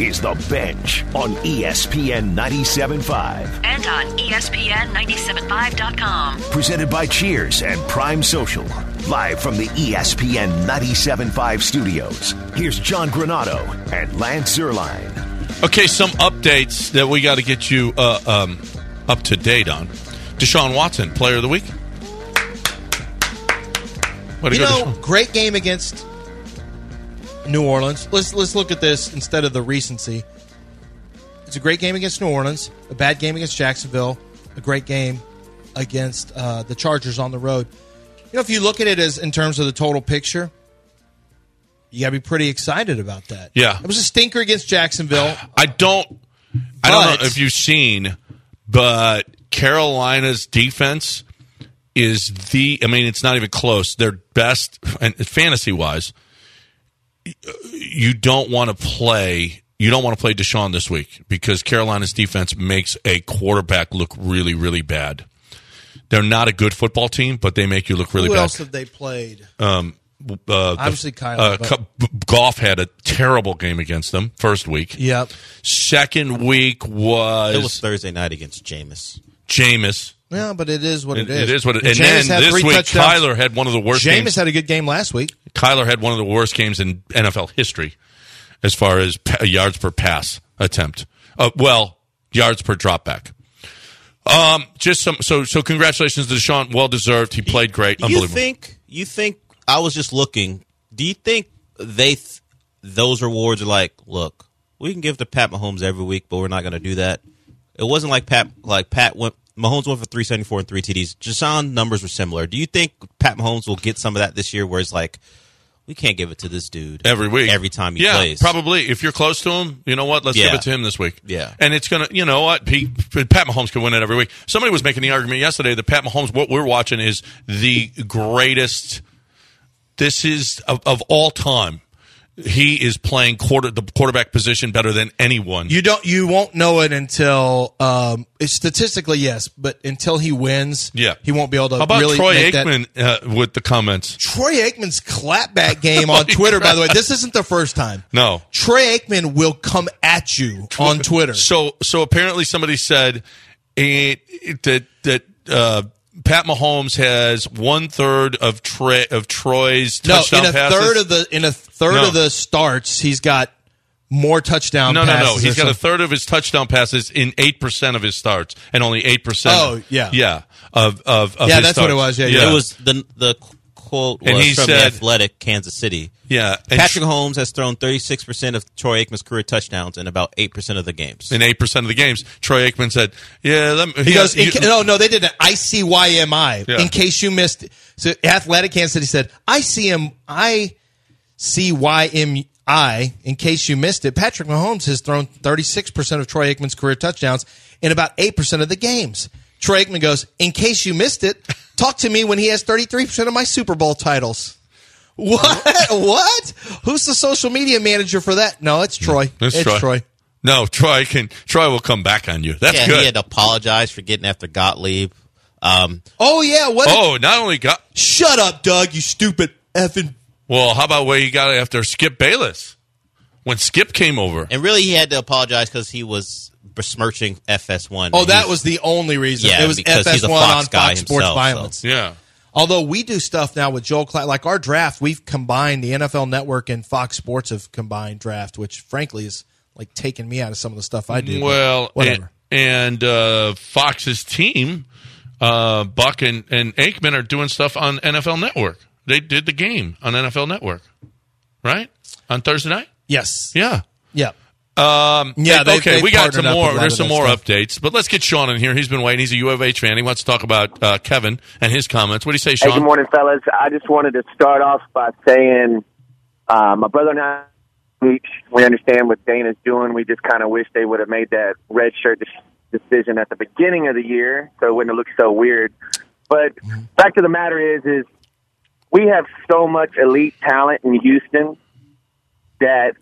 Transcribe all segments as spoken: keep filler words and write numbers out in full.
is The Bench on E S P N ninety-seven point five. And on E S P N ninety-seven five dot com. Presented by Cheers and Prime Social. Live from the E S P N ninety-seven point five studios. Here's John Granado and Lance Zierlein. Okay, some updates that we got to get you uh, um, up to date on. Deshaun Watson, Player of the Week. Way to You go, know, Deshaun. great game against New Orleans. Let's let's look at this instead of the recency. It's a great game against New Orleans, a bad game against Jacksonville, a great game against uh, the Chargers on the road. You know, if you look at it as in terms of the total picture, you got to be pretty excited about that. Yeah. It was a stinker against Jacksonville. I don't, I don't But- know if you've seen, but Carolina's defense is the, I mean, it's not even close. Their best, and fantasy-wise, you don't want to play, you don't want to play Deshaun this week because Carolina's defense makes a quarterback look really, really bad. They're not a good football team, but they make you look really Who bad. else have they played? Um, uh, Obviously, the, Kyler, Uh, but- Goff had a terrible game against them first week. Yep. Second week was, It was Thursday night against Jameis. Jameis. Yeah, but it is what it, It, is. it is what it And is. Jameis And then had this three week, touchdowns. Kyler had one of the worst Jameis games. had a good game last week. Kyler had one of the worst games in N F L history as far as pa- yards per pass attempt. Uh, well, yards per dropback. Um, just some. So, so congratulations to Deshaun. Well deserved. He played great. Do you Unbelievable. think? You think? I was just looking. Do you think they th- those rewards are like, look, we can give to Pat Mahomes every week, but we're not going to do that. It wasn't like Pat. Like Pat went. Mahomes went for three seventy four and three T Ds. Deshaun numbers were similar. Do you think Pat Mahomes will get some of that this year? Where it's like, we can't give it to this dude every week, every time he yeah, plays. probably. If you're close to him, you know what? Let's Yeah. give it to him this week. Yeah. And it's going to, you know what? He, Pat Mahomes can win it every week. Somebody was making the argument yesterday that Pat Mahomes, what we're watching is the greatest, this is of, of all time. He is playing quarter the quarterback position better than anyone. You don't. You won't know it until um, statistically, yes, but until he wins, Yeah. he won't be able to. How about really Troy make that- Aikman uh, with the comments? Troy Aikman's clapback game on Twitter. By the way, this isn't the first time. No. Troy Aikman will come at you on Twitter. So, so apparently somebody said it, it, that that uh, Pat Mahomes has one third of Troy of Troy's no, touchdown in a passes. third of the in a third No. of the starts, he's got more touchdown. No, no, passes no. He's or got a something. third of his touchdown passes in eight percent of his starts, and only eight percent. Oh, yeah. yeah. Of of, of Yeah, his that's what it starts. was, yeah, yeah. It was the the quote was And he from said- the Athletic, Kansas City. yeah. And Patrick Mahomes has thrown thirty-six percent of Troy Aikman's career touchdowns in about eight percent of the games. in eight percent of the games, Troy Aikman said, "Yeah, let me." He goes, in you- ca- no, no, they did an I C Y M I. Yeah. In case you missed, so Athletic Kansas City said, I C M, I C Y M I. In case you missed it, Patrick Mahomes has thrown thirty-six percent of Troy Aikman's career touchdowns in about eight percent of the games. Troy Aikman goes, in case you missed it, talk to me when he has thirty-three percent of my Super Bowl titles. What? What? Who's the social media manager for that? No, it's Troy. It's It's, Troy. Troy. No, Troy can. Troy will come back on you. That's yeah, good. he had to apologize for getting after Gottlieb. Um, Oh, yeah. What? oh, not only got. Shut up, Doug, you stupid effing. Well, how about where you got after Skip Bayless when Skip came over? and really, he had to apologize because he was besmirching F S one. Oh, And that he's- was the only reason. Yeah, it was because F he's S a one Fox on guy Fox Sports himself, Violence. so. Yeah. Although we do stuff now with Joel Klatt, like our draft, we've combined the N F L Network and Fox Sports have combined draft, which frankly is like taking me out of some of the stuff I do. but Well, whatever. And, and uh, Fox's team, uh, Buck and, and Aikman, are doing stuff on N F L Network. They did the game on N F L Network, right? On Thursday night? Yes. Yeah. Yeah. Um, Yeah, hey, they- okay, they've we got partnered some up with a more. lot There's of some that more stuff. updates, but let's get Sean in here. He's been waiting. He's a U of H fan. He wants to talk about uh, Kevin and his comments. What do you say, Hey, Sean? good morning, fellas. I just wanted to start off by saying uh, my brother and I, we understand what Dana's doing. We just kind of wish they would have made that red shirt de- decision at the beginning of the year so it wouldn't have looked so weird. But fact of the matter is, is we have so much elite talent in Houston that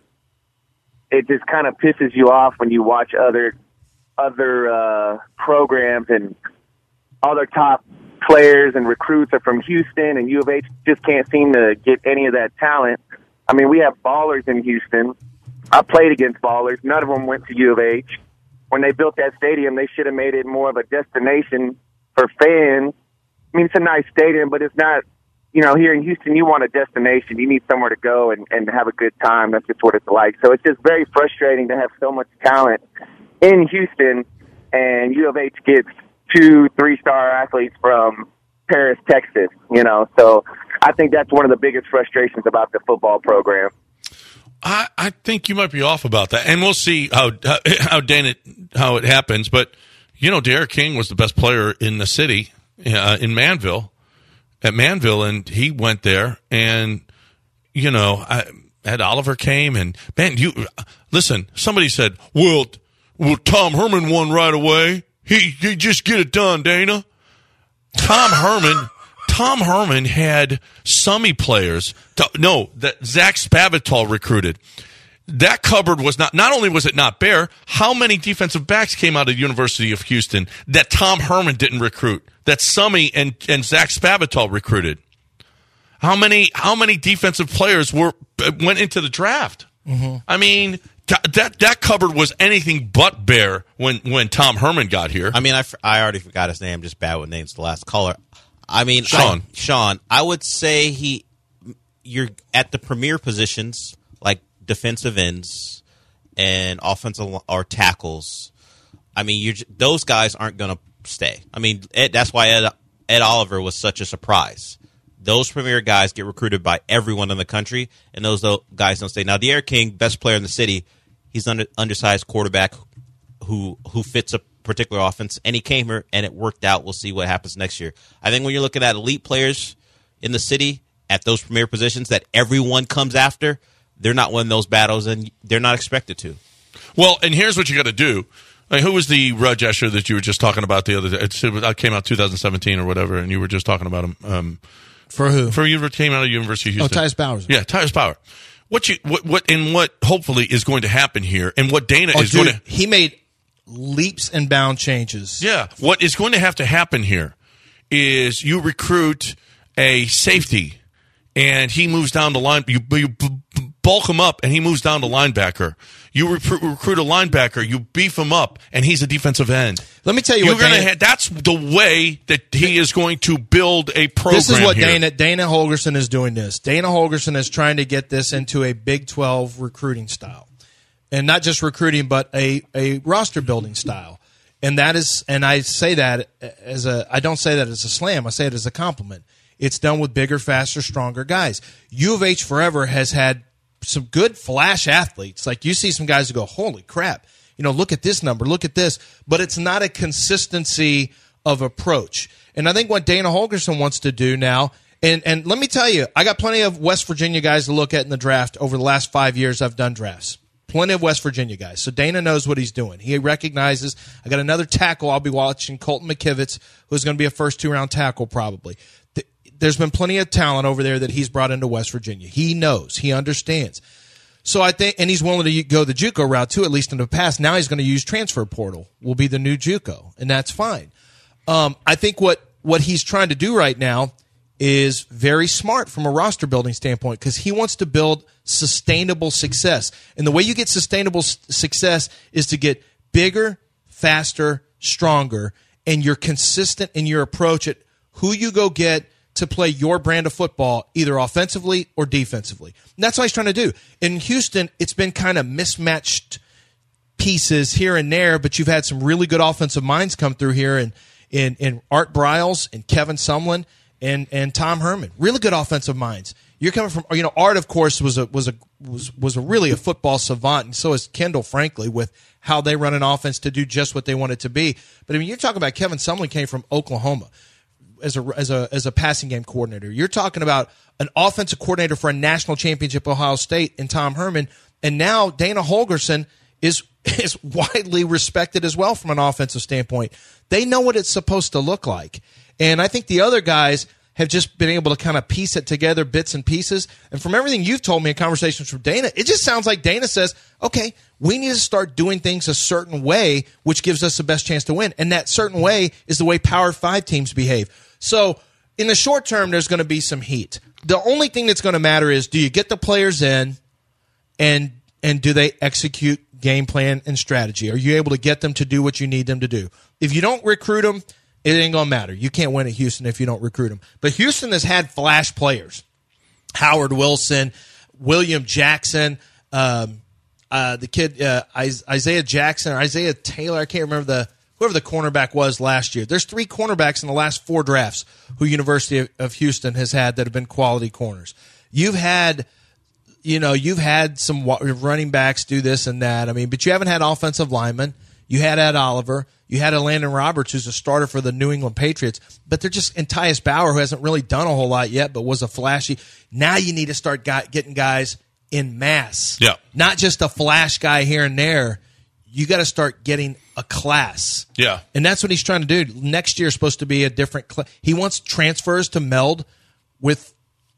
it just kind of pisses you off when you watch other other uh, programs and all their top players and recruits are from Houston, and U of H just can't seem to get any of that talent. I mean, we have ballers in Houston, I played against ballers. None of them went to U of H. When they built that stadium, they should have made it more of a destination for fans. I mean, it's a nice stadium, but it's not, you know, here in Houston, you want a destination. You need somewhere to go and, and have a good time. That's just what it's like. So it's just very frustrating to have so much talent in Houston, and U of H gets two three-star athletes from Paris, Texas, you know. So I think that's one of the biggest frustrations about the football program. I, I think you might be off about that, and we'll see how how, how Dana how it happens. But you know, Derek King was the best player in the city uh, in Manville at Manville, and he went there, and you know, I, Ed Oliver came, and man, you listen. Somebody said, "Well, well, Tom Herman won right away. He, he just get it done, Dana." Tom Herman. Tom Herman had Summy players. No, that Zach Spavital recruited. That cupboard was not, not only was it not bare, how many defensive backs came out of the University of Houston that Tom Herman didn't recruit, that Summy and, and Zach Spavital recruited? How many, how many defensive players were, went into the draft? Mm-hmm. I mean, that, that cupboard was anything but bare when, when Tom Herman got here. I mean, I, I already forgot his name. I'm just bad with names. The last caller. I mean, Sean. I, Sean, I would say he, you're at the premier positions like defensive ends and offensive or tackles. I mean, you're, those guys aren't going to stay. I mean, Ed, that's why Ed, Ed Oliver was such a surprise. Those premier guys get recruited by everyone in the country, and those guys don't stay. Now, Derek King, best player in the city, he's an under, undersized quarterback who who fits a particular offense, and he came here and it worked out. We'll see what happens next year. I think when you're looking at elite players in the city at those premier positions that everyone comes after, they're not winning those battles, and they're not expected to. Well, and here's what you got to do. I mean, who was the Rochester that you were just talking about the other day? It came out twenty seventeen or whatever, and you were just talking about him. Um, for who? For you came out of University of Houston. Oh, Tyus Bowers. Yeah, Tyus Bowers. What you what what and what hopefully is going to happen here, and what Dana oh, is dude, going to he made leaps and bound changes. Yeah, what is going to have to happen here is you recruit a safety, and he moves down the line. You, you bulk him up, and he moves down to linebacker. You recruit, recruit a linebacker, you beef him up, and he's a defensive end. Let me tell you You're what gonna Dana, ha- that's the way that he is going to build a program. This is what here. Dana Dana Holgorsen is doing. This Dana Holgorsen is trying to get this into a Big twelve recruiting style, and not just recruiting, but a a roster building style. And that is, and I say that as a, I don't say that as a slam. I say it as a compliment. It's done with bigger, faster, stronger guys. U of H forever has had some good flash athletes. Like you see some guys who go, holy crap, you know, look at this number, look at this. But it's not a consistency of approach. And I think what Dana Holgorsen wants to do now, and, and let me tell you, I got plenty of West Virginia guys to look at in the draft over the last five years I've done drafts. Plenty of West Virginia guys. So Dana knows what he's doing. He recognizes, I got another tackle I'll be watching, Colton McKivitz, who's going to be a first two-round tackle probably. There's been plenty of talent over there that he's brought into West Virginia. He knows. He understands. So I think, and he's willing to go the JUCO route too, at least in the past. Now he's going to use transfer portal. Will be the new JUCO, and that's fine. Um, I think what, what he's trying to do right now is very smart from a roster building standpoint because he wants to build sustainable success. And the way you get sustainable s- success is to get bigger, faster, stronger, and you're consistent in your approach at who you go get to play your brand of football, either offensively or defensively. And that's what he's trying to do. In Houston, it's been kind of mismatched pieces here and there, but you've had some really good offensive minds come through here, and in, in Art Briles and Kevin Sumlin and, and Tom Herman. Really good offensive minds. You're coming from, you know, Art, of course, was a was a was was a really a football savant, and so is Kendall, frankly, with how they run an offense to do just what they want it to be. But I mean, you're talking about Kevin Sumlin came from Oklahoma as a as a as a passing game coordinator. You're talking about an offensive coordinator for a national championship, Ohio State, and Tom Herman, and now Dana Holgorsen is is widely respected as well from an offensive standpoint. They know what it's supposed to look like, and I think the other guys have just been able to kind of piece it together, bits and pieces. And from everything you've told me in conversations with Dana, it just sounds like Dana says, okay, we need to start doing things a certain way, which gives us the best chance to win. And that certain way is the way Power Five teams behave. So in the short term, there's going to be some heat. The only thing that's going to matter is, do you get the players in, and and do they execute game plan and strategy? Are you able to get them to do what you need them to do? If you don't recruit them, it ain't going to matter. You can't win at Houston if you don't recruit them. But Houston has had flash players. Howard Wilson, William Jackson, um, uh, the kid uh, Isaiah Jackson, or Isaiah Taylor, I can't remember the whoever the cornerback was last year. There's three cornerbacks in the last four drafts who University of, of Houston has had that have been quality corners. You've had, you know, you've had some running backs do this and that. I mean, but you haven't had offensive linemen. You had Ed Oliver. You had a Landon Roberts, who's a starter for the New England Patriots. But they're just, and Tyus Bauer, who hasn't really done a whole lot yet, but was a flashy. Now you need to start got, getting guys in mass. Yeah. Not just a flash guy here and there. You got to start getting a class. Yeah. And that's what he's trying to do. Next year is supposed to be a different class. He wants transfers to meld with.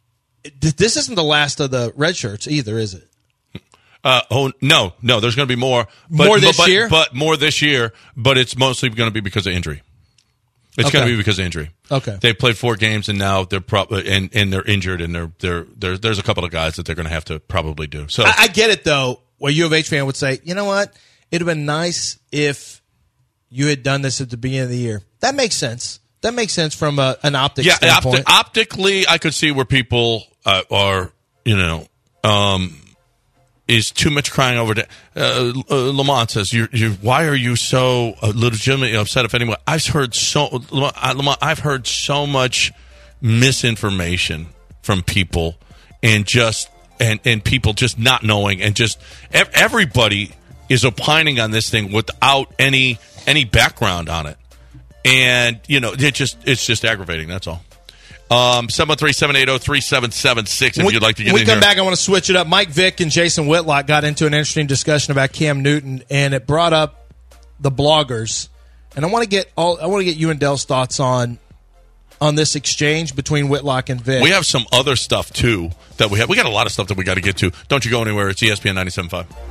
This isn't the last of the red shirts either, is it? Uh, oh no, no. There's going to be more. But, more this but, year, but more this year. But it's mostly going to be because of injury. It's Okay. going to be because of injury. Okay. They played four games and now they're probably and, and they're injured and they're they're there's there's a couple of guys that they're going to have to probably do. So I, I get it though. Where U of H fan would say, you know what, it'd have been nice if you had done this at the beginning of the year. That makes sense. That makes sense from a, an optics yeah, standpoint. opti- optically, I could see where people uh, are, you know, um, is too much crying over. The, uh, uh, Lamont says, "You, you, why are you so uh, legitimately upset?" If anyone, I've heard so, Lamont, I, Lamont, I've heard so much misinformation from people, and just and and people just not knowing, and just ev- everybody is opining on this thing without any any background on it. And, you know, it just it's just aggravating. That's all. Um, seven one three, seven eight zero, three seven seven six if we, you'd like to get when in we come here. back, I want to switch it up. Mike Vick and Jason Whitlock got into an interesting discussion about Cam Newton, and it brought up the bloggers. And I want to get all I want to get you and Dell's thoughts on on this exchange between Whitlock and Vick. We have some other stuff, too, that we have. We got a lot of stuff that we got to get to. Don't you go anywhere. It's E S P N ninety-seven point five.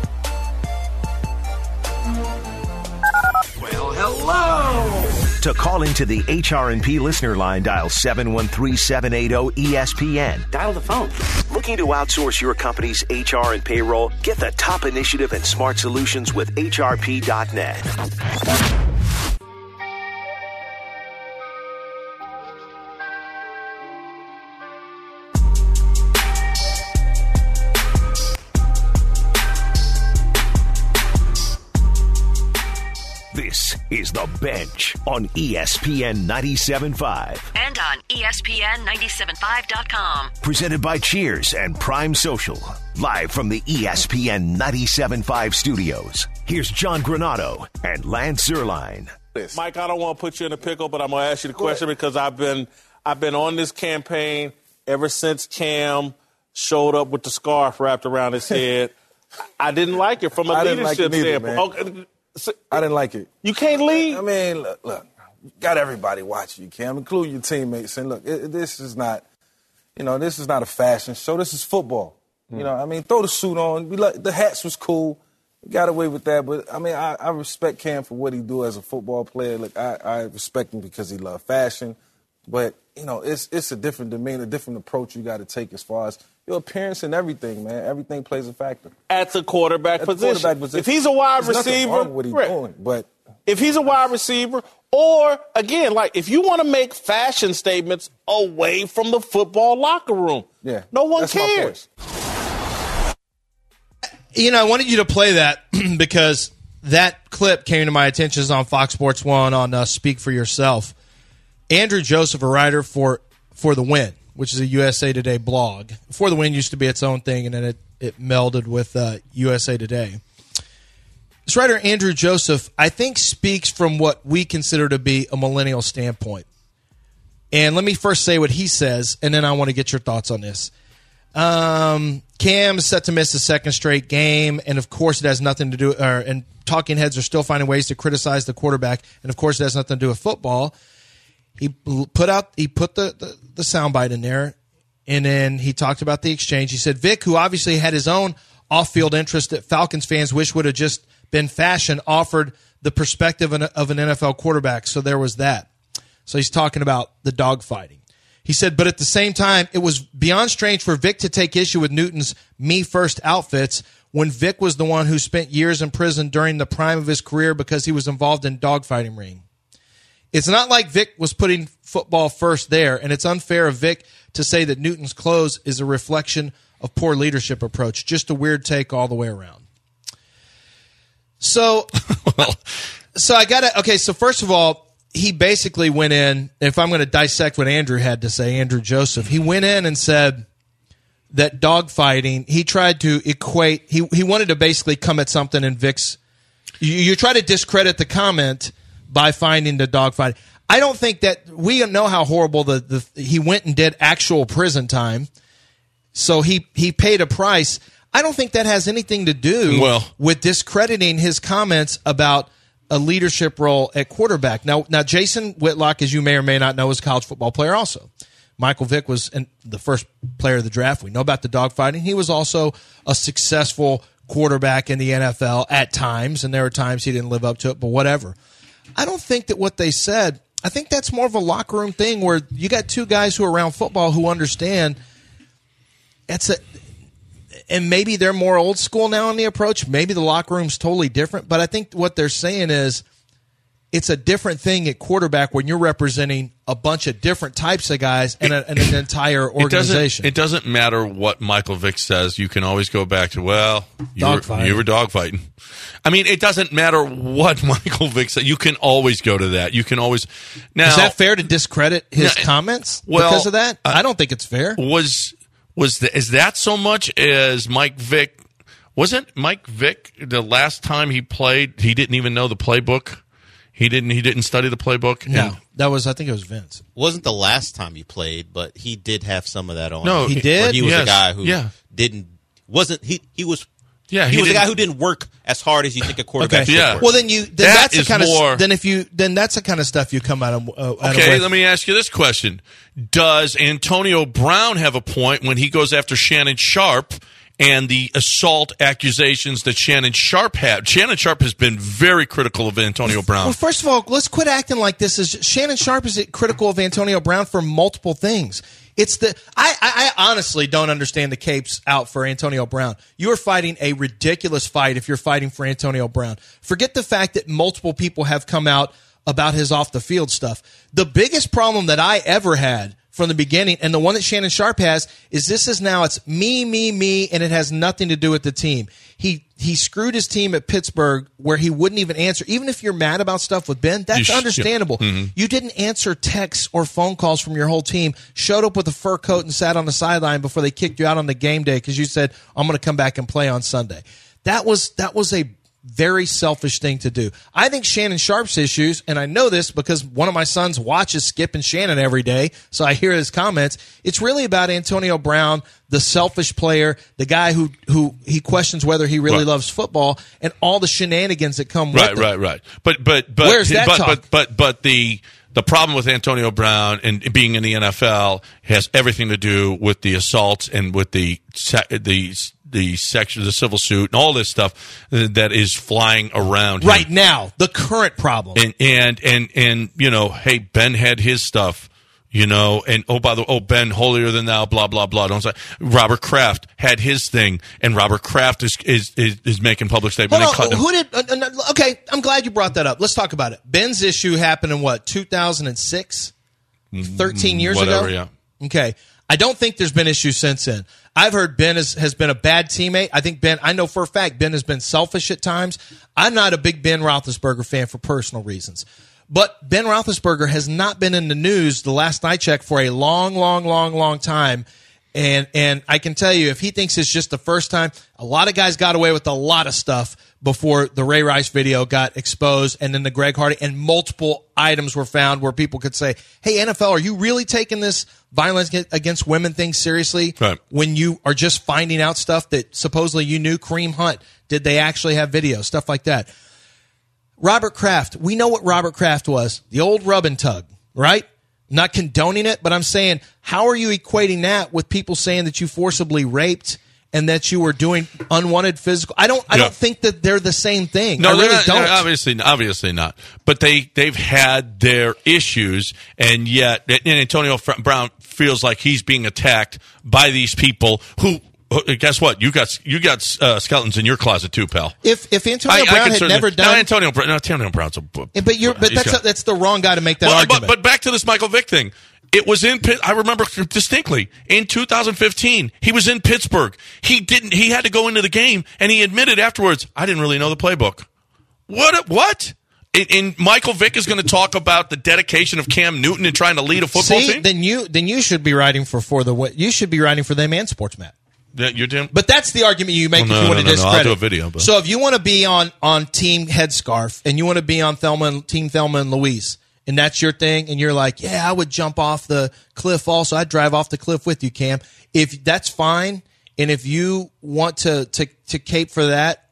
Well, hello. To call into the H R and P listener line, dial seven one three, seven eight zero, E S P N. Dial the phone. Looking to outsource your company's H R and payroll? Get the top initiative and smart solutions with H R P dot net. This is The Bench on E S P N ninety-seven point five. And on E S P N ninety-seven point five dot com. Presented by Cheers and Prime Social. Live from the E S P N ninety-seven point five studios. Here's John Granado and Lance Zierlein. Mike, I don't want to put you in a pickle, but I'm going to ask you the question because I've been I've been on this campaign ever since Cam showed up with the scarf wrapped around his head. I didn't like it from a I didn't like leadership it neither, standpoint. man. Okay. So, I didn't like it. you can't lead. I mean, look, look you got everybody watching you, Cam, including your teammates. And look, it, this is not, you know, this is not a fashion show. This is football. Mm. You know, I mean, throw the suit on. We like, the hats was cool. We got away with that. But, I mean, I, I respect Cam for what he do as a football player. Look, I, I respect him because he loves fashion. But, you know, it's it's a different demeanor, a different approach you got to take as far as your appearance and everything, man. Everything plays a factor. At the quarterback, At the position. quarterback position. If he's a wide There's nothing receiver, wrong with what he's right. doing, but if he's a wide receiver, or again, like if you want to make fashion statements away from the football locker room, yeah, no one that's my cares. point. You know, I wanted you to play that because that clip came to my attention on Fox Sports one on uh, Speak for Yourself. Andrew Joseph, a writer for For the Win, which is a U S A Today blog. For the Win used to be its own thing, and then it, it melded with uh, U S A Today. This writer, Andrew Joseph, I think speaks from what we consider to be a millennial standpoint. And let me first say what he says, and then I want to get your thoughts on this. Um, Cam is set to miss a second straight game, and of course it has nothing to do, or, and talking heads are still finding ways to criticize the quarterback, and of course it has nothing to do with football. He put out, he put the, the, the soundbite in there, and then he talked about the exchange. He said, Vic, who obviously had his own off-field interest that Falcons fans wish would have just been fashion, offered the perspective of an N F L quarterback, so there was that. So he's talking about the dogfighting. He said, but at the same time, it was beyond strange for Vic to take issue with Newton's me-first outfits when Vic was the one who spent years in prison during the prime of his career because he was involved in dogfighting ring. It's not like Vic was putting football first there, and it's unfair of Vic to say that Newton's close is a reflection of poor leadership approach. Just a weird take all the way around. So, well. so I got to, okay, so first of all, he basically went in, if I'm going to dissect what Andrew had to say, Andrew Joseph, he went in and said that dogfighting, he tried to equate, he, he wanted to basically come at something in Vic's, you, you try to discredit the comment by finding the dogfighting. I don't think that, we know how horrible the, the he went and did actual prison time, so he, he paid a price. I don't think that has anything to do well, with discrediting his comments about a leadership role at quarterback. Now, now Jason Whitlock, as you may or may not know, is a college football player also. Michael Vick was in the first player of the draft. We know about the dogfighting. He was also a successful quarterback in the N F L at times, and there were times he didn't live up to it, but whatever. I don't think that what they said, I think that's more of a locker room thing where you got two guys who are around football who understand it's a, and maybe they're more old school now in the approach. Maybe the locker room's totally different, but I think what they're saying is it's a different thing at quarterback when you're representing a bunch of different types of guys and, a, and an entire organization. It doesn't, it doesn't matter what Michael Vick says. You can always go back to, well, you were, you were dogfighting. I mean, it doesn't matter what Michael Vick said. You can always go to that. You can always. Now, is that fair to discredit his now, comments well, because of that? Uh, I don't think it's fair. Was was the, is that so much as Mike Vick? Wasn't Mike Vick the last time he played? He didn't even know the playbook. He didn't. He didn't study the playbook. No, and, that was. I think it was Vince. Wasn't the last time he played, but he did have some of that on. No, he did. Where he was yes, a guy who yeah. didn't. Wasn't he? He was. Yeah, he, he was a didn't- guy who didn't work as hard as you think a quarterback Okay. should Yeah. work. Well, then you. Then That that's the is kind more- of. Then if you. Then that's the kind of stuff you come out of. Uh, out Okay, of let me ask you this question: does Antonio Brown have a point when he goes after Shannon Sharp and the assault accusations that Shannon Sharp had? Shannon Sharp has been very critical of Antonio Brown. Well, first of all, let's quit acting like this is Shannon Sharp is critical of Antonio Brown for multiple things. It's the I, I, I honestly don't understand the capes out for Antonio Brown. You are fighting a ridiculous fight if you're fighting for Antonio Brown. Forget the fact that multiple people have come out about his off the field stuff. The biggest problem that I ever had from the beginning, and the one that Shannon Sharp has, is this is now it's me, me, me, and it has nothing to do with the team. He he screwed his team at Pittsburgh where he wouldn't even answer. Even if you're mad about stuff with Ben, that's You sh- understandable. yeah. Mm-hmm. You didn't answer texts or phone calls from your whole team, showed up with a fur coat and sat on the sideline before they kicked you out on the game day because you said, I'm going to come back and play on Sunday. That was that was a very selfish thing to do. I think Shannon Sharp's issues, and I know this because one of my sons watches Skip and Shannon every day, so I hear his comments. It's really about Antonio Brown, the selfish player, the guy who who he questions whether he really Right. loves football, and all the shenanigans that come Right, with it. right, right. But but but Where's that but, talk? but but but the the problem with Antonio Brown and being in the N F L has everything to do with the assaults and with the se- the the section, the civil suit, and all this stuff that is flying around him. Right now, the current problem. And and and and you know, hey, Ben had his stuff. You know, and oh, by the way, oh, Ben, holier than thou, blah blah blah. Don't say. Robert Kraft had his thing, and Robert Kraft is is is, is making public statement. Hold and on, cutting him. who did? Uh, uh, okay, I'm glad you brought that up. Let's talk about it. Ben's issue happened in what, two thousand six? thirteen years Whatever, ago? yeah. Okay. I don't think there's been issues since then. I've heard Ben has, has been a bad teammate. I think Ben, I know for a fact Ben has been selfish at times. I'm not a big Ben Roethlisberger fan for personal reasons. But Ben Roethlisberger has not been in the news the last I checked for a long, long, long, long time. And and I can tell you, if he thinks it's just the first time, a lot of guys got away with a lot of stuff before the Ray Rice video got exposed, and then the Greg Hardy, and multiple items were found where people could say, hey, N F L, are you really taking this violence against women thing seriously? Right. When you are just finding out stuff that supposedly you knew? Kareem Hunt, did they actually have video? Stuff like that. Robert Kraft, we know what Robert Kraft was, the old rub and tug, right? Not condoning it, but I'm saying, how are you equating that with people saying that you forcibly raped and that you were doing unwanted physical? I don't. I Yeah. don't think that they're the same thing. No, I really they're not, don't. they're obviously, obviously not. But they they've had their issues, and yet and Antonio Brown feels like he's being attacked by these people who uh, guess what? You got you got uh, skeletons in your closet too, pal. If if Antonio I, Brown I had certainly- never done, no, Antonio Brown. No, Antonio Brown's a. but you're but he's that's got- that's the wrong guy to make that Well, argument. But, but back to this Michael Vick thing. It was in Pitt. I remember distinctly in two thousand fifteen. He was in Pittsburgh. He didn't. He had to go into the game, and he admitted afterwards, "I didn't really know the playbook." What? What? And, and Michael Vick is going to talk about the dedication of Cam Newton and trying to lead a football See, team. then you then you should be writing for for the what you should be writing for them and SportsMat. Yeah, you're doing. But that's the argument you make Oh, if no, you want no, to no, no. discredit. I'll do a video, but- So if you want to be on on Team Headscarf and you want to be on Thelma and, Team Thelma and Louise, and that's your thing, and you're like, yeah, I would jump off the cliff also. I'd drive off the cliff with you, Cam. If that's fine, and if you want to to to cape for that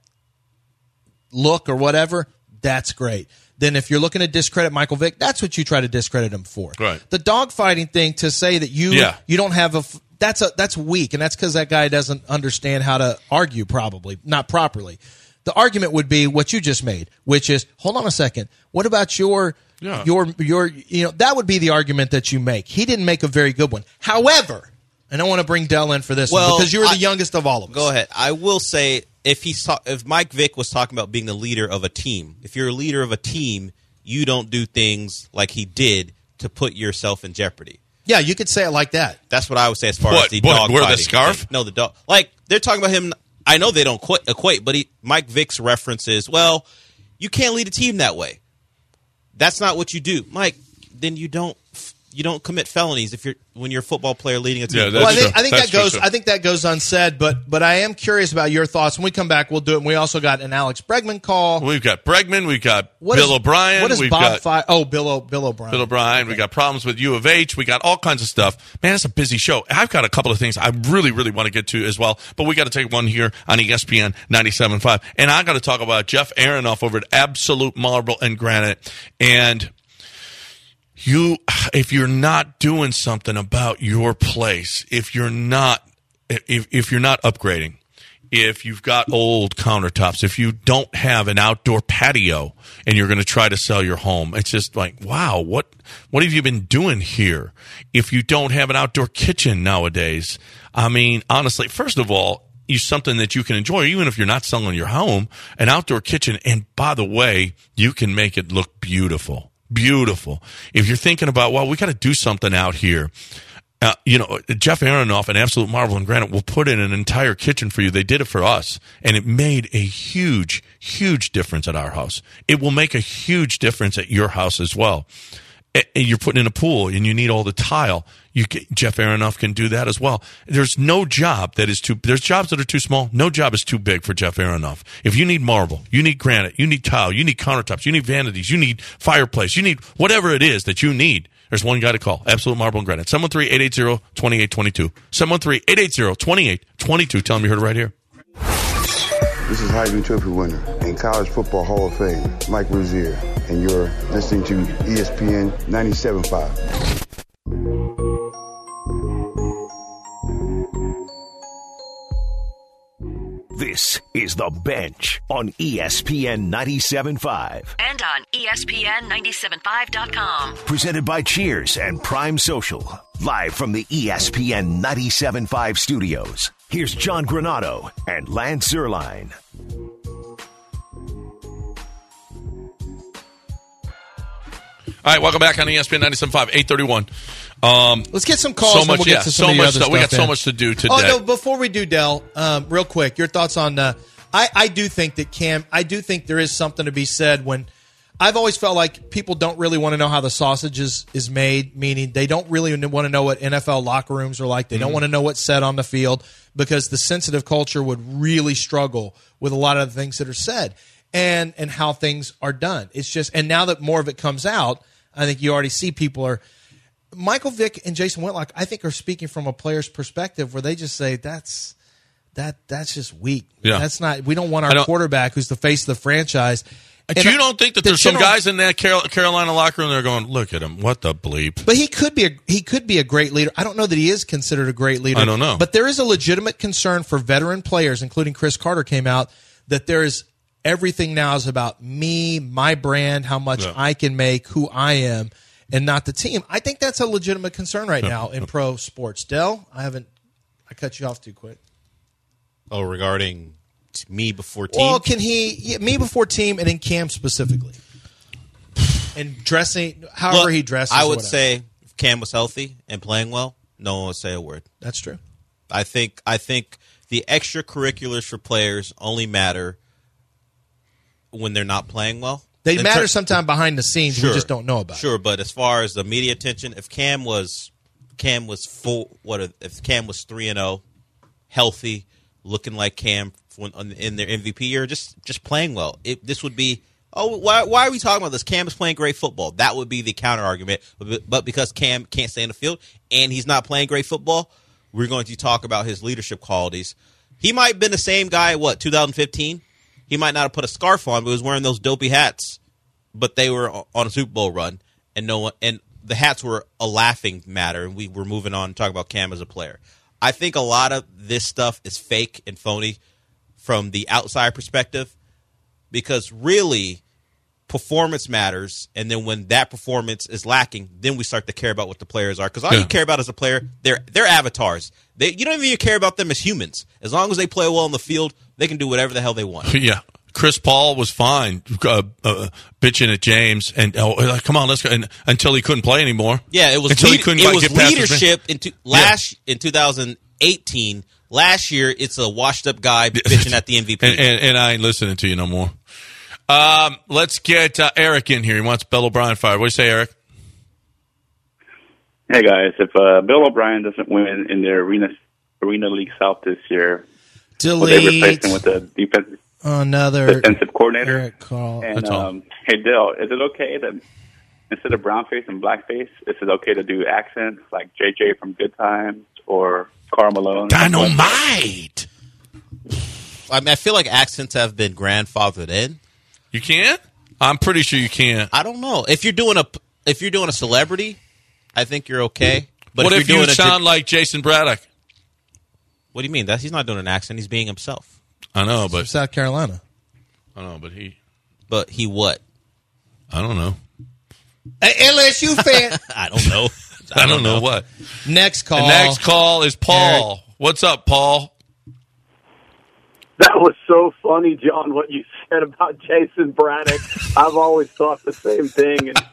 look or whatever, that's great. Then if you're looking to discredit Michael Vick, that's what you try to discredit him for. Right. The dogfighting thing, to say that you Yeah. you don't have a f- that's a that's weak, and that's because that guy doesn't understand how to argue, probably not properly. The argument would be what you just made, which is, hold on a second, what about your Yeah. your your you know that would be the argument that you make. He didn't make a very good one. However, and I want to bring Dell in for this Well, one because you're the I- youngest of all of us. Go ahead. I will say if he's ta- if Mike Vick was talking about being the leader of a team, if you're a leader of a team, you don't do things like he did to put yourself in jeopardy. Yeah, you could say it like that. That's what I would say as far What, as the what, dog wear the fighting scarf? thing. No, the dog. Like they're talking about him. I know they don't qu- equate, but he, Mike Vick's reference is, well, you can't lead a team that way. That's not what you do, Mike. Then you don't you don't commit felonies if you're when you're a football player leading a team. Yeah, that's Well, I think, true. I think That's that true, goes. too. I think that goes unsaid. But but I am curious about your thoughts. When we come back, we'll do it. And we also got an Alex Bregman call. We've got Bregman. We've got What Bill is- O'Brien. What is we've Bob? got Fi- oh, Bill o- Bill O'Brien. Bill O'Brien. We got problems with U of H. We got all kinds of stuff. Man, it's a busy show. I've got a couple of things I really, really want to get to as well. But we got to take one here on E S P N ninety-seven point five. And I got to talk about Jeff Aronoff over at Absolute Marble and Granite. And you, if you're not doing something about your place, if you're not, if if you're not upgrading, if you've got old countertops, if you don't have an outdoor patio and you're going to try to sell your home, it's just like, wow, what what have you been doing here? If you don't have an outdoor kitchen nowadays, I mean, honestly, first of all, you something that you can enjoy, even if you're not selling your home, an outdoor kitchen. And by the way, you can make it look beautiful, beautiful. If you're thinking about, well, we got to do something out here. Uh, you know, Jeff Aronoff and Absolute Marble and Granite will put in an entire kitchen for you. They did it for us, and it made a huge, huge difference at our house. It will make a huge difference at your house as well. And you're putting in a pool, and you need all the tile. You can, Jeff Aronoff can do that as well. There's no job that is too. There's jobs that are too small. No job is too big for Jeff Aronoff. If you need marble, you need granite, you need tile, you need countertops, you need vanities, you need fireplace, you need whatever it is that you need. There's one guy to call. Absolute Marble and Granite. seven one three, eight eight zero, two eight two two. seven one three, eight eight zero, two eight two two. Tell them you heard it right here. This is Heisman Trophy winner and College Football Hall of Fame, Mike Rozier, and you're listening to E S P N ninety-seven point five. This is The Bench on E S P N ninety-seven point five. And on E S P N nine seven five dot com. Presented by Cheers and Prime Social. Live from the E S P N ninety-seven point five studios. Here's John Granado and Lance Zierlein. All right, welcome back on E S P N ninety-seven point five, eight thirty-one. Um, Let's get some calls. so and much, we'll get yeah, to some so of the much other stuff. We got stuff so in. much to do today. Oh no! Before we do, Dell, um, real quick, your thoughts on? Uh, I I do think that Cam. I do think there is something to be said when. I've always felt like people don't really want to know how the sausage is, is made, meaning they don't really want to know what N F L locker rooms are like. They don't Mm-hmm. want to know what's said on the field because the sensitive culture would really struggle with a lot of the things that are said and and how things are done. It's just, and now that more of it comes out, I think you already see people are. Michael Vick and Jason Whitlock, I think, are speaking from a player's perspective where they just say that's that that's just weak. Yeah. That's not. We don't want I our don't- quarterback who's the face of the franchise. But And you I- don't think that the there's some general- guys in that Carol- Carolina locker room that are going, look at him, what the bleep? But he could be a he could be a great leader. I don't know that he is considered a great leader. I don't know. But there is a legitimate concern for veteran players, including Chris Carter came out, that there is everything now is about me, my brand, how much Yeah. I can make, who I am, and not the team. I think that's a legitimate concern right now in pro sports. Dell, I haven't I cut you off too quick. Oh, regarding t- me before team? Well, can he yeah, me before team and then Cam specifically? And dressing, however Look, he dresses. I would whatever. say if Cam was healthy and playing well, no one would say a word. That's true. I think I think the extracurriculars for players only matter when they're not playing well. They In matter ter- sometime behind the scenes. Sure. We just don't know about. Sure, but as far as the media attention, if Cam was Cam was full, what are- if Cam was three and zero, healthy, looking like Cam when, in their M V P year, just just playing well, it, this would be. Oh, why, why are we talking about this? Cam is playing great football. That would be the counter argument. But, but because Cam can't stay in the field and he's not playing great football, we're going to talk about his leadership qualities. He might have been the same guy, what, two thousand fifteen? He might not have put a scarf on, but he was wearing those dopey hats. But they were on a Super Bowl run, and no one, and the hats were a laughing matter, and we were moving on to talk about Cam as a player. I think a lot of this stuff is fake and phony from the outside perspective, because really performance matters, and then when that performance is lacking, then we start to care about what the players are. Because all Yeah. you care about as a player, they're they're avatars. They, you don't even care about them as humans. As long as they play well on the field, they can do whatever the hell they want. Yeah. Chris Paul was fine, uh, uh, bitching at James, and oh, like, come on, let's go, and, until he couldn't play anymore. Yeah, it was until lead, he couldn't it like, was get past his- leadership in two, last in two thousand eighteen. Last year, it's a washed up guy bitching at the M V P. and, and, and I ain't listening to you no more. Um, let's get uh, Eric in here. He wants Bill O'Brien fired. What do you say, Eric? Hey guys, if uh, Bill O'Brien doesn't win in the Arena Arena League South this year, will they replace Delete him with the defensive another defensive coordinator? Eric Carl. And That's all. um, hey, Dale, is it okay that instead of brown face and black face, is it okay to do accents like J J from Good Times or Karl Malone? Dynamite. I mean, I feel like accents have been grandfathered in. You can't? I'm pretty sure you can't. I don't know if you're doing a if you're doing a celebrity, I think you're okay. But what if, if, you're you doing a, sound like Jason Braddock? what do you mean? That he's not doing an accent. He's being himself. I know, From but South Carolina. I know, but he. But he what? I don't know. L S U fan. I don't know. I don't know what. Next call. The next call is Paul. What's up, Paul? That was so funny, John, what you said about Jason Braddock. I've always thought the same thing. And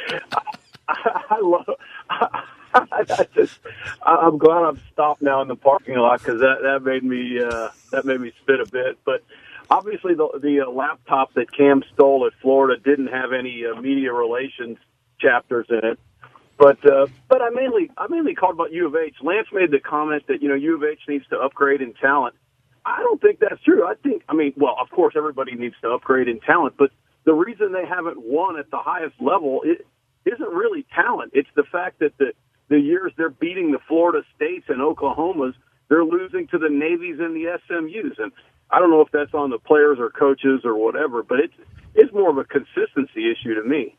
I, I love I, I just, I'm glad I'm stopped now in the parking lot because that, that made me uh, that made me spit a bit. But obviously, the, the uh, laptop that Cam stole at Florida didn't have any uh, media relations chapters in it. But uh, but I mainly I mainly called about U of H. Lance made the comment that you know U of H needs to upgrade in talent. I don't think that's true. I think, I mean, well, of course, everybody needs to upgrade in talent, but the reason they haven't won at the highest level it isn't really talent. It's the fact that the, the years they're beating the Florida States and Oklahomas, they're losing to the Navies and the S M Us. And I don't know if that's on the players or coaches or whatever, but it's, it's more of a consistency issue to me.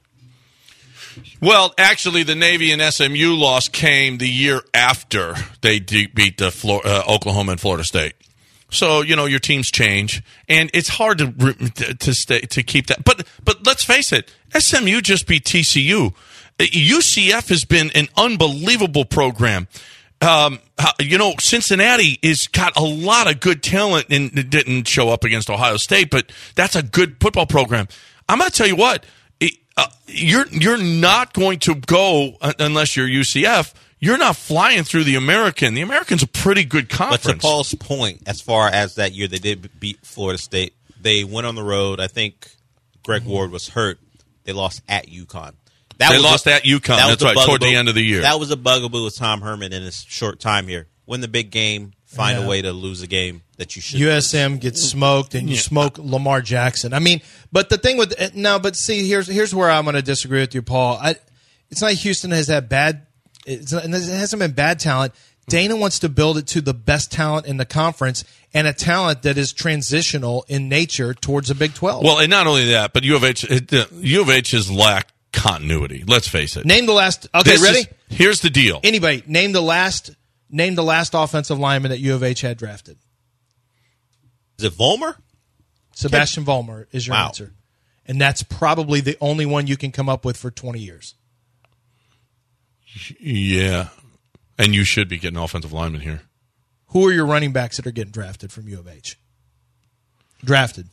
Well, actually, the Navy and S M U loss came the year after they de- beat the Flor- uh, Oklahoma and Florida State. So you know your teams change, and it's hard to to stay to keep that. But but let's face it, S M U just beat T C U. U C F has been an unbelievable program. Um, you know, Cincinnati has got a lot of good talent, and it didn't show up against Ohio State, but that's a good football program. I'm going to tell you what, it, uh, you're you're not going to go uh, unless you're U C F. You're not flying through the American. The American's a pretty good conference. But to Paul's point, as far as that year they did beat Florida State, they went on the road. I think Greg Ward was hurt. They lost at UConn. That they was lost a, at UConn. That That's was right, bugaboo. toward the end of the year. That was a bugaboo with Tom Herman in his short time here. Win the big game, find Yeah. a way to lose a game that you should. U S M gets smoked, and you Yeah. smoke Lamar Jackson. I mean, but the thing with now, but see, here's here's where I'm going to disagree with you, Paul. I, it's not Houston has had bad. It's not, it hasn't been bad talent. Dana wants to build it to the best talent in the conference and a talent that is transitional in nature towards the Big twelve. Well, and not only that, but U of H, it, uh, U of H has lacked continuity. Let's face it. Name the last. Okay, This ready? is- here's the deal. Anybody name the last. Name the last offensive lineman that U of H had drafted. Is it Vollmer? Sebastian Vollmer is your Wow. answer, and that's probably the only one you can come up with for twenty years. Yeah. And you should be getting offensive linemen here. Who are your running backs that are getting drafted from U of H? Drafted.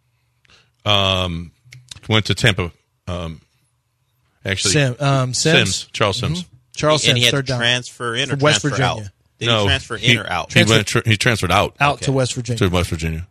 Um, went to Tampa. Um, actually, Sim, um, Sims. Sims. Charles Sims. Mm-hmm. Charles and Sims. he had third to down. transfer in or From West transfer Virginia. out. Did no, he transfer he, in or out? He, went, he transferred out. Out Okay. to West Virginia. To West Virginia.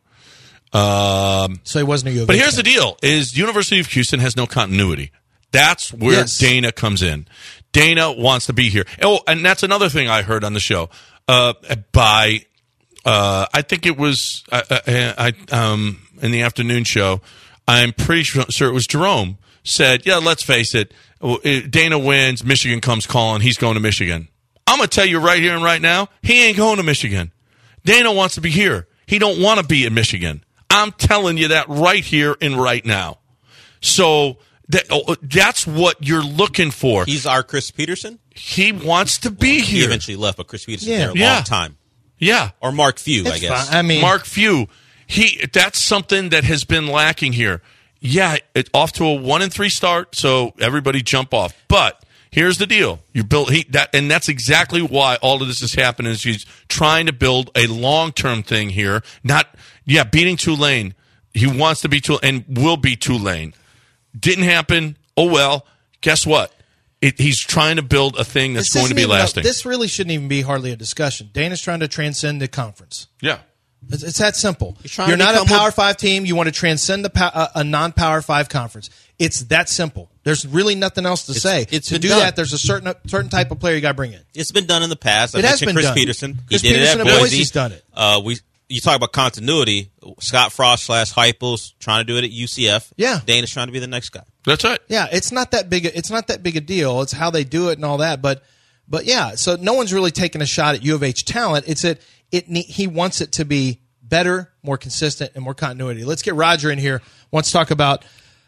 Um, so he wasn't a U of But H here's the fan. deal: is University of Houston has no continuity. That's where Yes. Dana comes in. Dana wants to be here. Oh, and that's another thing I heard on the show uh, by, uh, I think it was uh, I, I um, in the afternoon show. I'm pretty sure it was Jerome said, "Yeah, let's face it. Dana wins. Michigan comes calling. He's going to Michigan." I'm gonna tell you right here and right now, he ain't going to Michigan. Dana wants to be here. He don't want to be in Michigan. I'm telling you that right here and right now. So that, oh, that's what you're looking for. He's our Chris Peterson. He wants to be He here. eventually left, but Chris Peterson Yeah. there a Yeah. long time. Yeah. Or Mark Few, I It's guess. fine. I mean, Mark Few. He that's something that has been lacking here. Yeah, it, off to a one and three start, so everybody jump off. But here's the deal: you build he that, and that's exactly why all of this is happening. Is he's trying to build a long term thing here. Not yeah, beating Tulane. He wants to be Tulane and will be Tulane. Didn't happen. Oh well. Guess what? It, he's trying to build a thing that's This going to isn't be even a- lasting. this really shouldn't even be hardly a discussion. Dana's trying to transcend the conference. yeah. It's, it's that simple. You're trying You're to not a become Power what- Five team. You want to transcend the pow- uh, a non-Power Five conference. It's that simple. There's really nothing else to It's- say. it's to been do done. that, there's a certain certain type of player you got to bring in. It's been done in the past. I It has mentioned been Chris done. Peterson. Chris he did Peterson it at at Boise. Boise. He's done it. Uh, we you talk about continuity. Scott Frost slash Heupels trying to do it at U C F. Yeah. Dana's trying to be the next guy. That's it. Yeah, it's not that big. A, it's not that big a deal. It's how they do it and all that. But but yeah, so no one's really taking a shot at U of H talent. It's that it ne- he wants it to be better, more consistent, and more continuity. Let's get Roger in here. Wants to talk about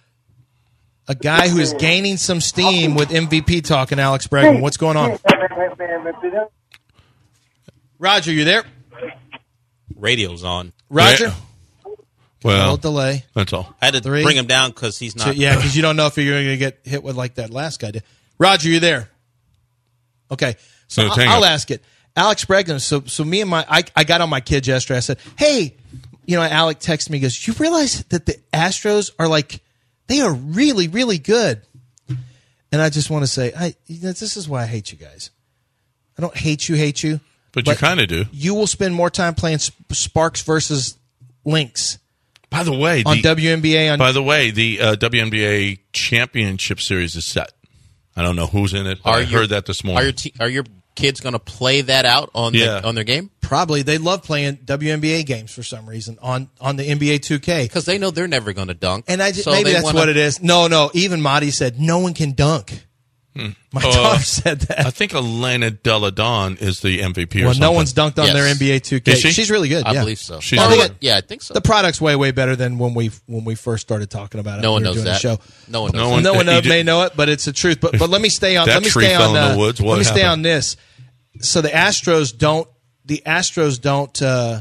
a guy who is gaining some steam with M V P talk and Alex Bregman. What's going on? Roger, you there? Radio's on. Roger? Yeah. A Well, little delay. that's all. I had to Three. bring him down because he's So, not. yeah, because you don't know if you're going to get hit with like that last guy did. Roger, you there? Okay. So No, I- hang I'll up. ask it. Alex Bregman. So so me and my I, I got on my kids yesterday. I said, hey, you know, Alec texted me. He goes, you realize that the Astros are like they are really really good. And I just want to say, I you know, this is why I hate you guys. I don't hate you, hate you. But you kinda do. You will spend more time playing Sp- Sparks versus Lynx By the way, on the, W N B A. On by the way, the uh, W N B A championship series is set. I don't know who's in it. But I your- heard that this Are morning. your te- are your kids going to play that out on Yeah. the, on their game? Probably they love playing W N B A games for some reason on on the N B A two K. Because they know they're never going to dunk. And I just, So maybe they that's wanna- what it is. No, no. Even Marty said no one can dunk. My Uh, daughter said that. I think Elena Deladon is the M V P or Well, something. no one's dunked on Yes. their N B A two K. Is she? She's really good. I yeah. believe so. She's Or really what- good. yeah, I think so. The product's way way better than when we when we first started talking about it. No when one we were knows doing that. The show. No one knows No that. one- No one You know, did- may know it, but it's the truth. But but let me stay on. That let me tree stay fell on. in the Uh, woods. What let me stay happened? on this. So the Astros don't. The Astros don't. Uh,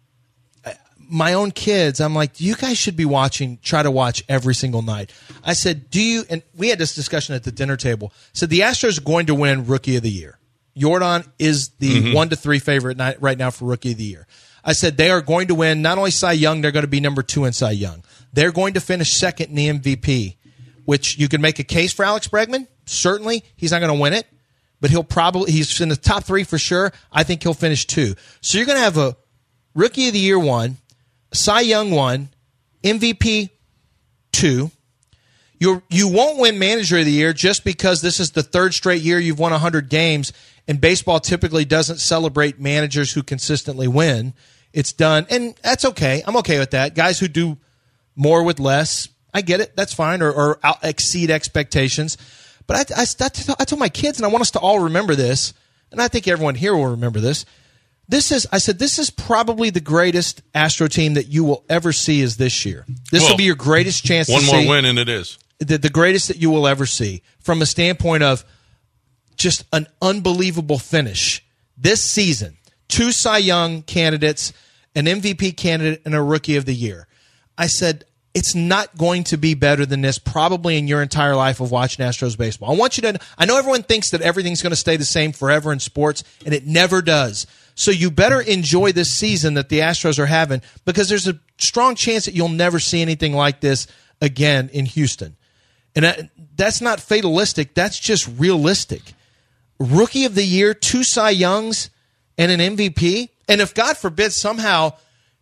my own kids, I'm like, you guys should be watching, try to watch every single night. I said, do you, and we had this discussion at the dinner table, said the Astros are going to win Rookie of the Year. Jordan is the Mm-hmm. one to three favorite ni- right now for Rookie of the Year. I said they are going to win not only Cy Young, they're going to be number two in Cy Young. They're going to finish second in the M V P, which you can make a case for Alex Bregman. Certainly, he's not going to win it, but he'll probably, he's in the top three for sure. I think he'll finish two. So you're going to have a Rookie of the Year one, Cy Young one, M V P two. You you won't win Manager of the Year just because this is the third straight year you've won one hundred games, and baseball typically doesn't celebrate managers who consistently win. It's done, and that's okay. I'm okay with that. Guys who do more with less, I get it. That's fine, or, or out, exceed expectations. But I, I, I told my kids, and I want us to all remember this, and I think everyone here will remember this. This is, I said, this is probably the greatest Astro team that you will ever see is this year. This Well, will be your greatest chance One to more see. win, and it is. The, the greatest that you will ever see from a standpoint of just an unbelievable finish. This season, two Cy Young candidates, an M V P candidate, and a Rookie of the Year. I said, it's not going to be better than this probably in your entire life of watching Astros baseball. I want you to, I know everyone thinks that everything's going to stay the same forever in sports, and it never does. So you better enjoy this season that the Astros are having, because there's a strong chance that you'll never see anything like this again in Houston. And that, that's not fatalistic. That's just realistic. Rookie of the year, two Cy Youngs, and an M V P. And if, God forbid, somehow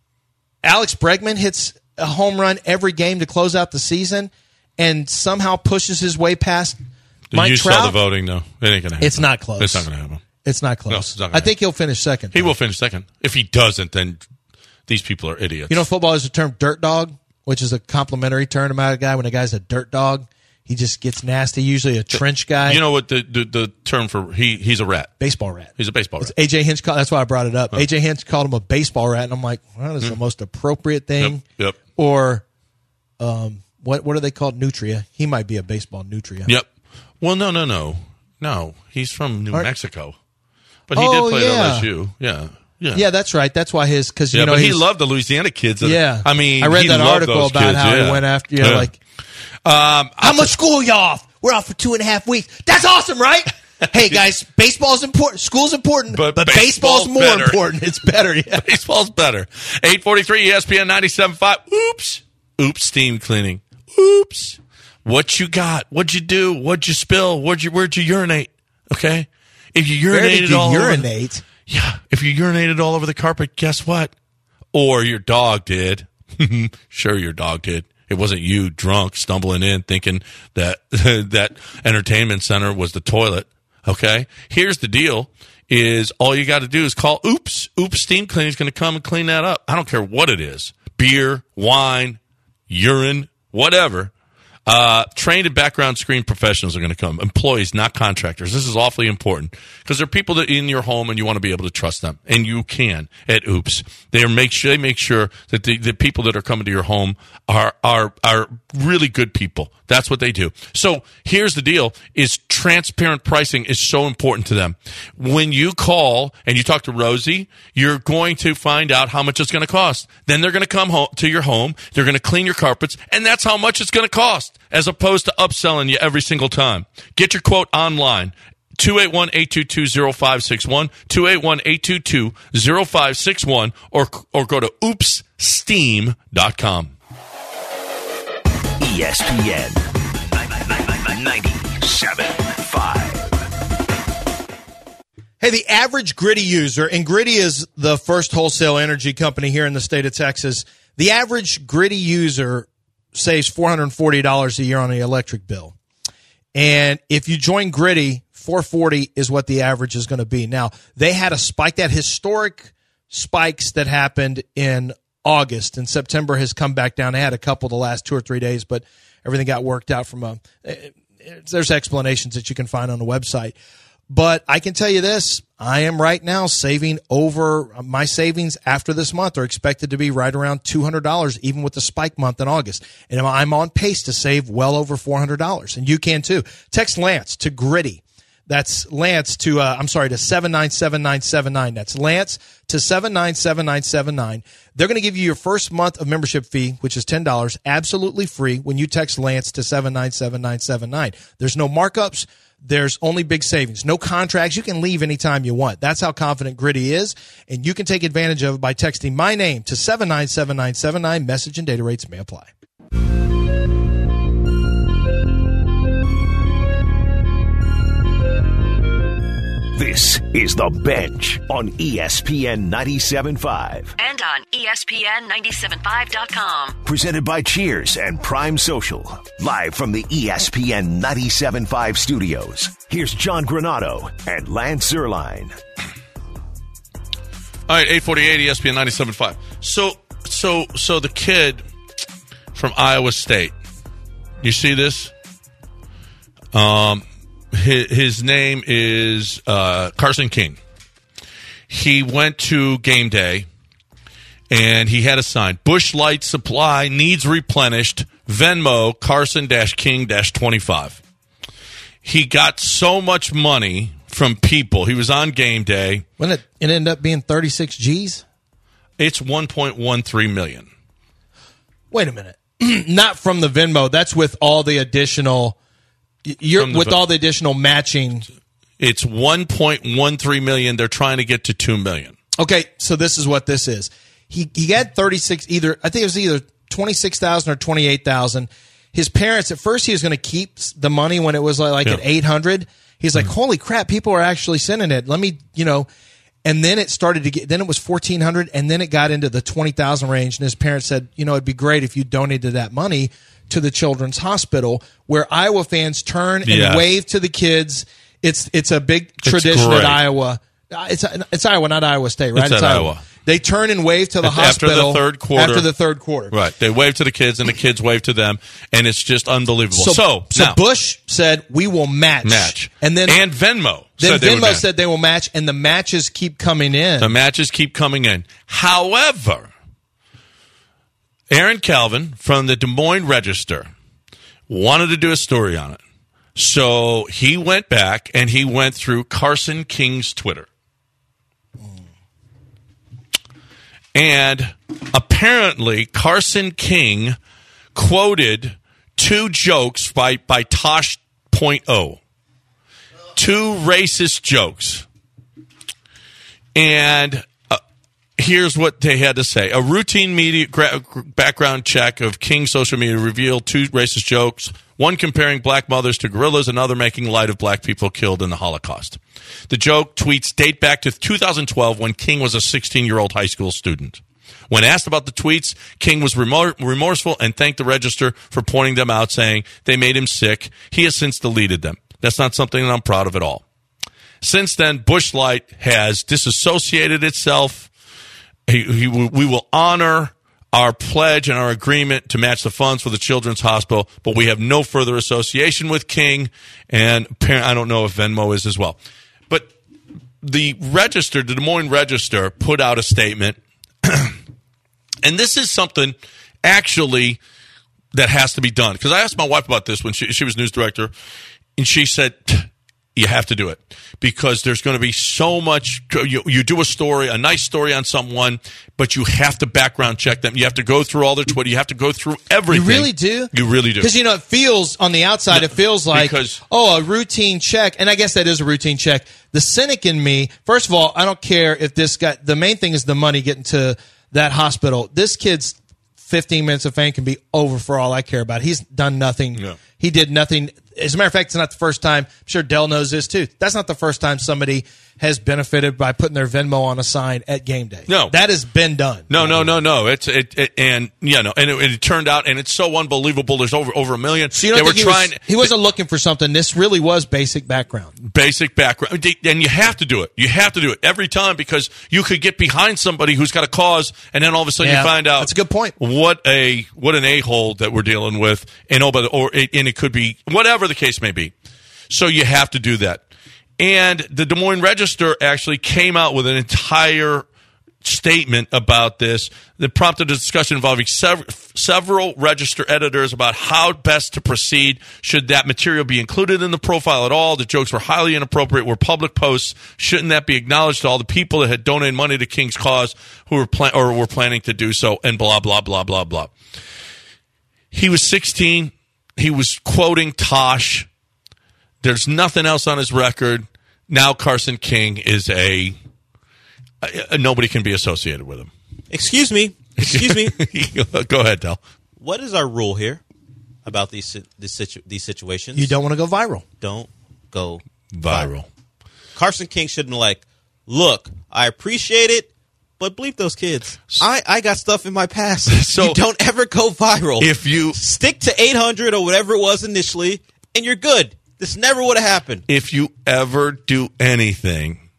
Alex Bregman hits a home run every game to close out the season and somehow pushes his way past Mike you Trout. saw the voting, though. It ain't going to happen. It's not close. It's not going to happen. It's not close. No, it's not gonna I think he'll finish second. He will finish second. If he doesn't, then these people are idiots. You know, football is the term dirt dog, which is a complimentary term about a guy. When a guy's a dirt dog, he just gets nasty, usually a trench guy. You know what the, the, the term for he he's a rat. Baseball rat. He's a baseball rat. A J Hinch called, that's why I brought it up. Huh. A J Hinch called him a baseball rat, and I'm like, well, that's mm. the most appropriate thing. Yep. yep. Or um, what what are they called? Nutria. He might be a baseball nutria. Yep. Well, no, no, no. No, he's from New Are, Mexico. But he oh, did play yeah. at L S U. Yeah. Yeah. yeah, that's right. That's why his, because, you yeah, know, but he loved the Louisiana kids. Yeah. I mean, I read he that loved article those about kids, how yeah. he went after, you know, yeah. like, um, how much school y'all off? We're off for two and a half weeks. That's awesome, right? Hey, guys, baseball's important. School's important, but, but baseball's, baseball's more better. important. It's better. Yeah. Baseball's better. eight forty-three E S P N ninety-seven point five. Oops. Oops, steam cleaning. Oops. What you got? What'd you do? What'd you spill? Where'd you, where'd you urinate? Okay? If you urinated Where did you all urinate? Over, yeah. If you urinated all over the carpet, guess what? Or your dog did. Sure, your dog did. It wasn't you drunk stumbling in thinking that that entertainment center was the toilet. Okay? Here's the deal is all you got to do is call Oops. Oops Steam Cleaning is going to come and clean that up. I don't care what it is. Beer, wine, urine, whatever. Uh, trained and background screen professionals are going to come. Employees, not contractors. This is awfully important because they're people that are in your home and you want to be able to trust them, and you can at Oops. They make sure they make sure that the, the people that are coming to your home are are are really good people. That's what they do. So here's the deal: is transparent pricing is so important to them. When you call and you talk to Rosie, you're going to find out how much it's going to cost. Then they're going to come home to your home. They're going to clean your carpets, and that's how much it's going to cost, as opposed to upselling you every single time. Get your quote online. two eight one, eight two two, zero five six one, two eight one, eight two two, zero five six one, or or go to oops steam dot com. E S P N ninety-seven point five. Hey, the average Griddy user, and Griddy is the first wholesale energy company here in the state of Texas, the average Griddy user saves four hundred forty dollars a year on the electric bill. And if you join Griddy, four hundred forty dollars is what the average is going to be. Now, they had a spike, that historic spikes that happened in August, and September has come back down. They had a couple the last two or three days, but everything got worked out from a – there's explanations that you can find on the website. But I can tell you this, I am right now saving over – my savings after this month are expected to be right around two hundred dollars, even with the spike month in August. And I'm on pace to save well over four hundred dollars, and you can too. Text Lance to Griddy. That's Lance to, uh, I'm sorry, to seven nine seven nine seven nine. That's Lance to seven nine seven nine seven nine. They're going to give you your first month of membership fee, which is ten dollars, absolutely free when you text Lance to seven nine seven nine seven nine. There's no markups. There's only big savings. No contracts. You can leave anytime you want. That's how confident Griddy is, and you can take advantage of it by texting my name to seven nine seven nine seven nine. Message and data rates may apply. This is The Bench on E S P N ninety-seven point five. And on E S P N ninety-seven point five dot com. Presented by Cheers and Prime Social. Live from the E S P N ninety-seven point five studios. Here's John Granado and Lance Zierlein. All right, eight forty-eight E S P N ninety-seven point five. So, so, so the kid from Iowa State, you see this? Um... His name is uh, Carson King. He went to game day, and he had a sign, Busch Light Supply needs replenished, Venmo Carson-King twenty-five. He got so much money from people. He was on game day. When it, it ended up being thirty-six G's? It's one point one three million dollars. Wait a minute. Not from the Venmo. That's with all the additional... You're the, with all the additional matching. It's one point one three million. They're trying to get to two million. Okay, so this is what this is. He he had thirty-six, either I think it was either twenty-six thousand or twenty-eight thousand. His parents, at first he was going to keep the money when it was like, like Yeah. at eight hundred. He's like, holy crap, people are actually sending it. Let me, you know, and then it started to get, then it was fourteen hundred, and then it got into the twenty thousand range, and his parents said, you know, it'd be great if you donated that money to the Children's Hospital, where Iowa fans turn and Yes. wave to the kids. It's it's a big It's tradition great. at Iowa. Uh, It's it's Iowa, not Iowa State, right? It's at Iowa. They turn and wave to the After hospital the third quarter. After the third quarter, Right. They wave to the kids, and the kids wave to them, and it's just unbelievable. So, So, so now, Bush said we will match, match. and then and Venmo then said they would Venmo match. said they will match, and the matches keep coming in. The matches keep coming in. However, Aaron Calvin from the Des Moines Register wanted to do a story on it. So he went back and he went through Carson King's Twitter. And apparently Carson King quoted two jokes by, by Tosh point oh. Two racist jokes. And uh, here's what they had to say. A routine media gra- background check of King's social media revealed two racist jokes, one comparing black mothers to gorillas, another making light of black people killed in the Holocaust. The joke tweets date back to two thousand twelve when King was a sixteen-year-old high school student. When asked about the tweets, King was remor- remorseful and thanked the Register for pointing them out, saying they made him sick. He has since deleted them. That's not something that I'm proud of at all. Since then, Bush Light has disassociated itself. He, he, we will honor our pledge and our agreement to match the funds for the Children's Hospital, but we have no further association with King, and I don't know if Venmo is as well. But the Register, the Des Moines Register, put out a statement, and this is something actually that has to be done. Because I asked my wife about this when she, she was news director, and she said, you have to do it because there's going to be so much. You, you do a story, a nice story on someone, but you have to background check them. You have to go through all their Twitter. You have to go through everything. You really do? You really do. Because, you know, it feels, on the outside, it feels like, Because- oh, a routine check. And I guess that is a routine check. The cynic in me, first of all, I don't care if this guy, the main thing is the money getting to that hospital. This kid's fifteen minutes of fame can be over for all I care about. He's done nothing. Yeah. He did nothing. As a matter of fact, it's not the first time. I'm sure Dell knows this too. That's not the first time somebody has benefited by putting their Venmo on a sign at game day. No. That has been done. No, no, no, no. It's it, it and you know, and it, it turned out, and it's so unbelievable. There's over over a million. So you they don't were think he, trying. was, he wasn't looking for something. This really was basic background. Basic background, and you have to do it. You have to do it every time because you could get behind somebody who's got a cause, and then all of a sudden Yeah, you find out that's a good point. What a what an a hole that we're dealing with, and oh, but or and it could be whatever the case may be. So you have to do that. And the Des Moines Register actually came out with an entire statement about this that prompted a discussion involving sev- several Register editors about how best to proceed. Should that material be included in the profile at all? The jokes were highly inappropriate, were public posts. Shouldn't that be acknowledged to all the people that had donated money to King's cause who were plan- or were planning to do so? And blah, blah, blah, blah, blah. He was sixteen. He was quoting Tosh. There's nothing else on his record. Now Carson King is a, a, a nobody can be associated with him. Excuse me. Excuse me. Go ahead, Del. What is our rule here about these si- these, situ- these situations? You don't want to go viral. Don't go Viral. Carson King shouldn't be like, look, I appreciate it, but bleep those kids. I, I got stuff in my past. So- you don't ever go viral. If you Stick to eight hundred or whatever it was initially, and you're good. This never would have happened. if you ever do anything,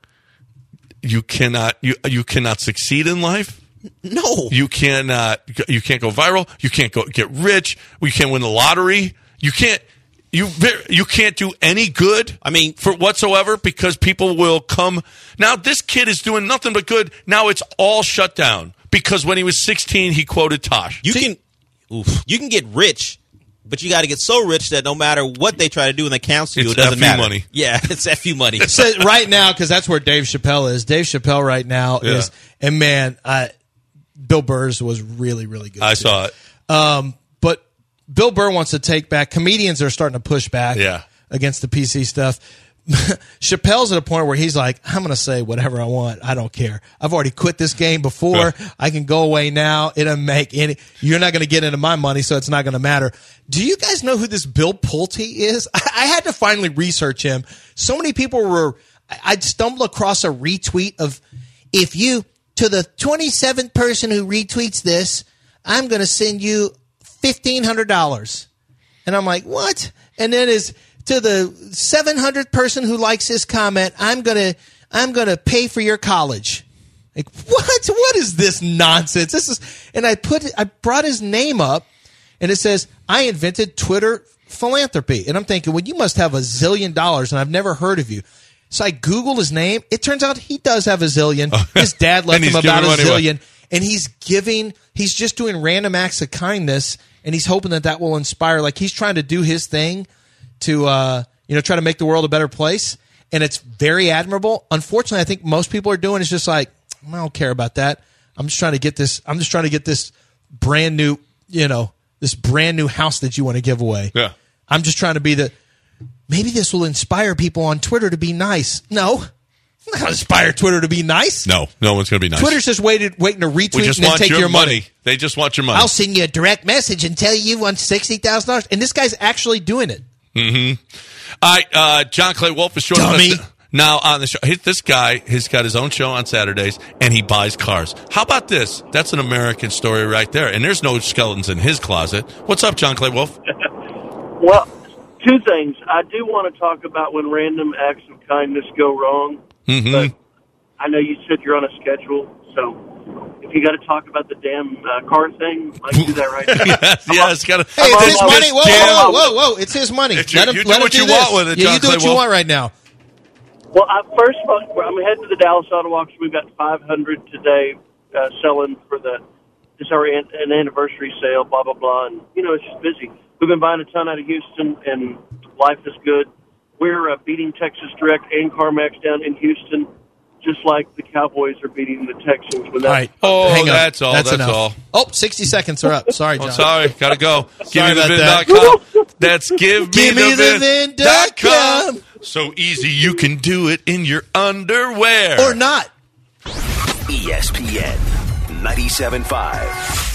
you cannot you you cannot succeed in life. No. You cannot you can't go viral. You can't go get rich. You can't win the lottery. You can't you you can't do any good. I mean, for whatsoever because people will come. Now this kid is doing nothing but good. Now it's all shut down because when he was sixteen, he quoted Tosh. You can oof, you can get rich, but you got to get so rich that no matter what they try to do when they counsel you, It's it doesn't F U matter. money. Yeah, it's F U money. So right now, because that's where Dave Chappelle is. Dave Chappelle right now Yeah. is, and man, I, Bill Burr's was really, really good. I too. saw it. Um, but Bill Burr wants to take back. Comedians are starting to push back Yeah. against the P C stuff. Chappelle's at a point where he's like, I'm going to say whatever I want. I don't care. I've already quit this game before. I can go away now. It doesn't make any. You're not going to get into my money, so it's not going to matter. Do you guys know who this Bill Pulte is? I, I had to finally research him. So many people were. I'd stumble across a retweet of, if you, to the twenty-seventh person who retweets this, I'm going to send you fifteen hundred dollars. And I'm like, what? And then is to the seven hundredth person who likes this comment, I'm going to I'm going to pay for your college. Like, what? What is this nonsense? This is, and I put I brought his name up, and it says, I invented Twitter philanthropy. And I'm thinking, well, you must have a zillion dollars, and I've never heard of you. So I Googled his name. It turns out he does have a zillion. His dad left him about a zillion. Away. And he's giving, he's just doing random acts of kindness, and he's hoping that that will inspire. Like, he's trying to do his thing to, uh, you know, try to make the world a better place. And it's very admirable. Unfortunately, I think most people are doing is just like, I don't care about that. I'm just trying to get this, I'm just trying to get this brand new, you know, this brand new house that you want to give away. Yeah. I'm just trying to be the, maybe this will inspire people on Twitter to be nice. No. I'm not going to inspire Twitter to be nice. No, no one's going to be nice. Twitter's just waited, waiting to retweet we just and then want take your, your money. money. They just want your money. I'll send you a direct message and tell you you won sixty thousand dollars. And this guy's actually doing it. Mm-hmm. All right, uh, John Clay Wolf is joining Dummy. us now on the show. He, this guy has got his own show on Saturdays, and he buys cars. How about this? That's an American story right there. And there's no skeletons in his closet. What's up, John Clay Wolf? Well, two things. I do want to talk about when random acts of kindness go wrong. Mm-hmm. But I know you said you're on a schedule, so if you got to talk about the damn uh, car thing, I can do that right now. yes, yeah, it's got to. Hey, it's his money. Whoa, whoa, whoa, whoa, whoa. It's his money. It's let your, him, you do let him what do you this. want with it, Yeah, John you do Clay what you Wolf. want right now. Well, I, first of all, I'm heading to the Dallas Auto Auction. We've got five hundred today uh, selling for the, this is our an, an anniversary sale, blah, blah, blah. And, you know, it's just busy. We've been buying a ton out of Houston, and life is good. We're uh, beating Texas Direct and CarMax down in Houston, just like the Cowboys are beating the Texans. When All right. Oh, Hang on. that's all. That's, That's, enough. all. Oh, sixty seconds are up. Sorry, John. Oh, sorry. Got to go. Sorry Give me the about vin that. dot com. That's give, Give me me the the vin vin dot dot com. com. So easy you can do it in your underwear. Or not. E S P N ninety-seven point five.